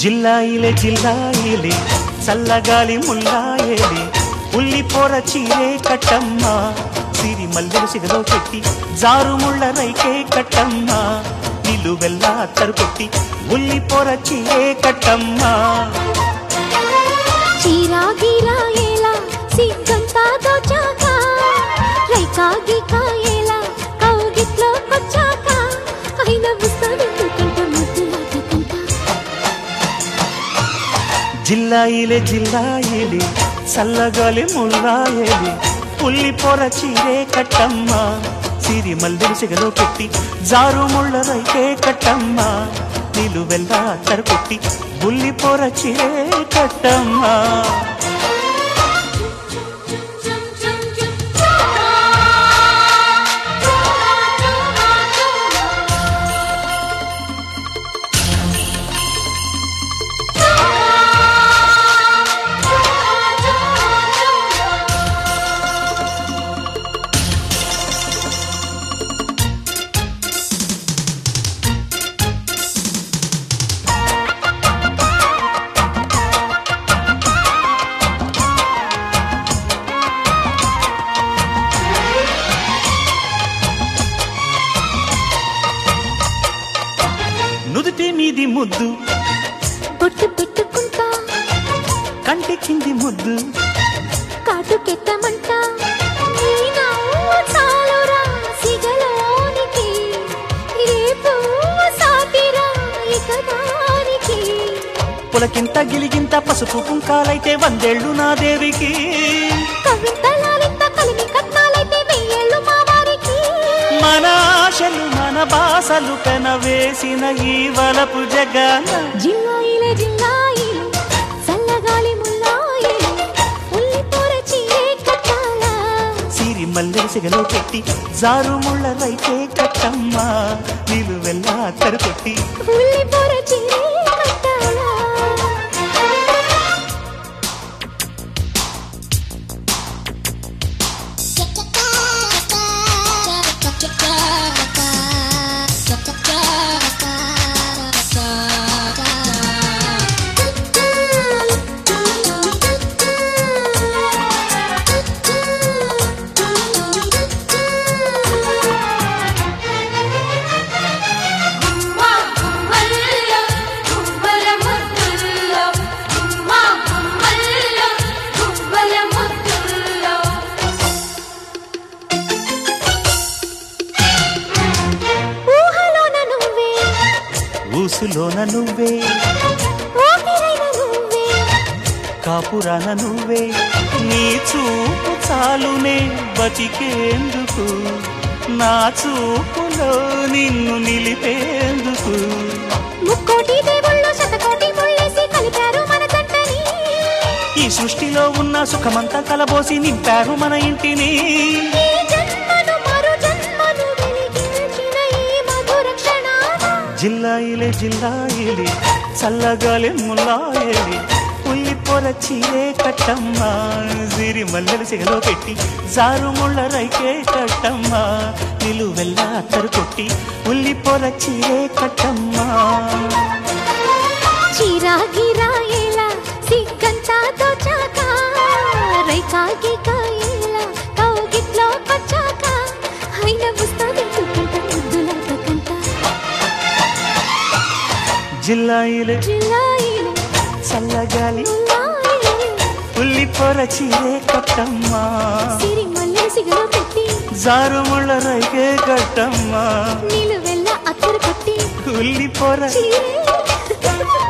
జిల్లాయిలే జిల్లాయిలే చల్లగాలి ముల్లాయేలే ఉల్లిపోర చీరే కట్టమ్మ సిరి మల్లెల సిగలో పెట్టి జారుముళ్ళ రైకే కట్టమ్మ నిలువెల్లా తరుకొట్టి ఉల్లిపోర చీరే కట్టమ్మ చీరా గీరా ఏలా సిగ్గంతా దోచాక రైకా గీకా ఏలా కౌగిట్లో కొచ్చాక అయిన ముస్తాడుకుంట ముద్దులాడుకుంటా జిల్లాయిలే జిల్లాయిలే చల్లగాలి ముల్లాయేలే ఉల్లిపోర చీరే కట్టమ్మ సిరి మల్లెల సిగలో పెట్టి జారుముళ్ళ రైకే కట్టమ్మ నిలువెల్లా తరుకొట్టి ఉల్లిపోర చీరే కట్టమ్మ నుదుటి మీది ముద్దు బొట్టు పెట్టుకుంటా కంటి కింది ముద్దు కాటుకెత్తమంటా నీ నవ్వు చాలురా సిగలోనికి రేపు సాటిరా ఇక దానికి పులకింత గిలిగింత పసుపు కుంకాలైతే వందేళ్ళు నా దేవికి కవితలాలింత కలిమి కట్నాలైతే వెయ్యేళ్ళు మా వారికి మన ఆశలు మన బాసలు కనవేసిన ఈ వలపు జగన జిల్లాయిలే జిల్లాయిలే చల్లగాలి ముల్లాయిలే ఉల్లిపోర చీరే కట్టాలా సిరి మల్లెల సిగలో పెట్టి జారుముళ్ళ రైతే కట్టమ్మ నిలువెల్లా తరుకొట్టి ఉల్లిపోర చీరే కట్టాలా ఊసులోన నువ్వే ఊపిరైన నువ్వే కాపురాన నువ్వే నీ చూపు చాలునే బతికేందుకు నా చూపులో నిన్ను నిలిపేందుకు ముక్కోటి దేవుళ్ళు శతకోటి ముళ్ళేసి కలిపారు మన జంటని ఈ సృష్టిలో ఉన్న సుఖమంతా కలబోసి నింపారు మన ఇంటిని ఈ జన్మను మరు జన్మను వెలిగించిన ఈ మధుర క్షణాన జిల్లాయిలే జిల్లాయిలే చల్లగాలి ముల్లాయేలే ఉల్లిపోర చీరే కట్టమ్మ సిరి మల్లెల సిగలో పెట్టి జారుముళ్ళ రైకే కట్టమ్మ నిలువెల్లా తరుకొట్టి ఉల్లిపోర చీరే కట్టమ్మ చీరా గిరా ఏలా సిగ్గంతా దోచాక రైకా గీకా ఏలా కౌగిట్లో కొచ్చాక అయిన ముస్తాడుకుంట ముద్దులాడుకుంటా జిల్లాయిలే జిల్లాయిలే చల్లగాలి ముల్లాయిలే ఉల్లిపోర చీరే కట్టమ్మ సిరి మల్లెల సిగలో పెట్టి జారుముళ్ళ రైకే కట్టమ్మ నిలువెల్లా అత్తరు కొట్టి ఉల్లిపోర చీరే